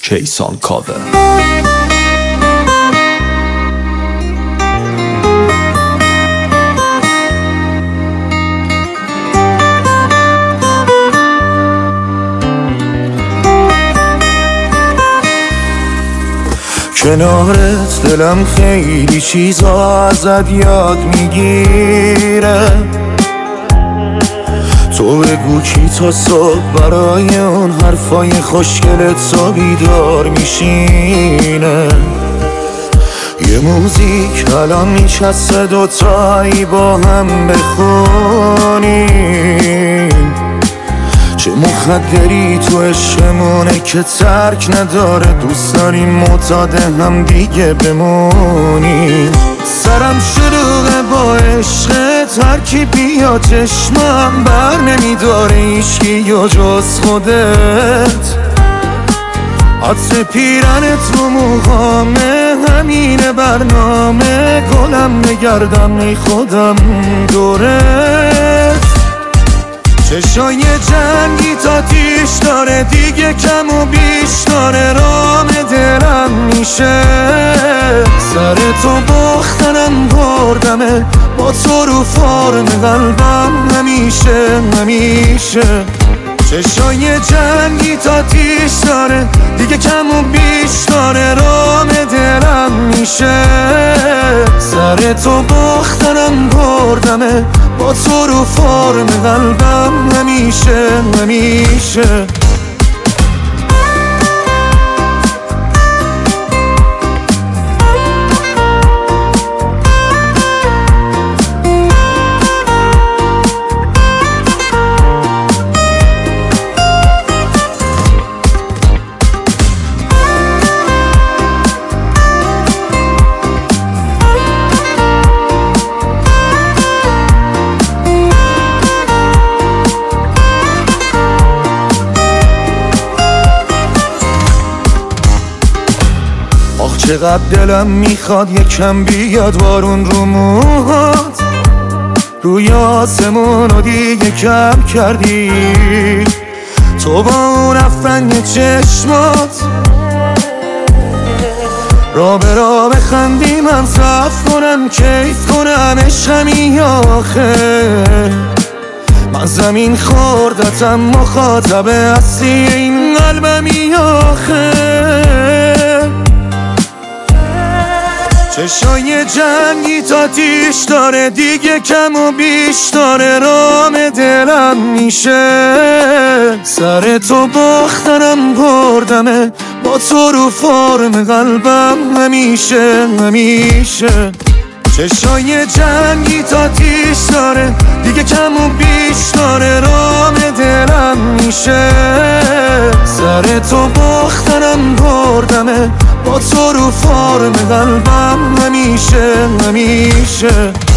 کیسان کاوه. کنارت دلم خیلی چیزا ازت یاد میگیره. تو بگو کی تا صبح برای اون حرفای خوشگلت تا بیدار میشینه. یه موزیک الان میشسته دوتایی با هم بخونیم. چه مخدری تو عشقمونه که ترک نداره، دوست داریم معتاد هم دیگه بمونیم. سرم شلوغه با عشقت، هر کی بیا چشمم بر نمیداره هیچکی یا جز خودت. عطر پیرنت رو موهامه، همینه برنامه، گلم نگردم ای خودم دورت. چشای جنگی تا تیش داره، دیگه کم و بیش داره، رام دلم میشه. سر تو باختنم بردمه، با تو رو فرم قلبم همیشه همیشه. چشای جنگی تا تیش داره، دیگه کم و بیش داره، رام دلم میشه. سر تو باختنم بردمه، با تو رو فرم قلبم همیشه همیشه. چقدر دلم میخواد یکم بیاد بارون رو موهات، روی آسمون رو دیگه کم کردی. تو با اون افرنگ چشمات را به را بخندی، من صف کنم کیف کنم عشقمی آخه. من زمین خوردتم مخاطب اصلی این قلبمی آخه. چشای جنگی تا تیش داره، دیگه کم و بیش داره، رام دلم میشه. سر تو باختنم بردمه، با تو رو فرم قلبم همیشه همیشه. چشای جنگی تا تیش داره، دیگه کم و بیش داره، رام دلم میشه. سر تو باختنم بردمه، با تو رو فرم قلبم همیشه همیشه.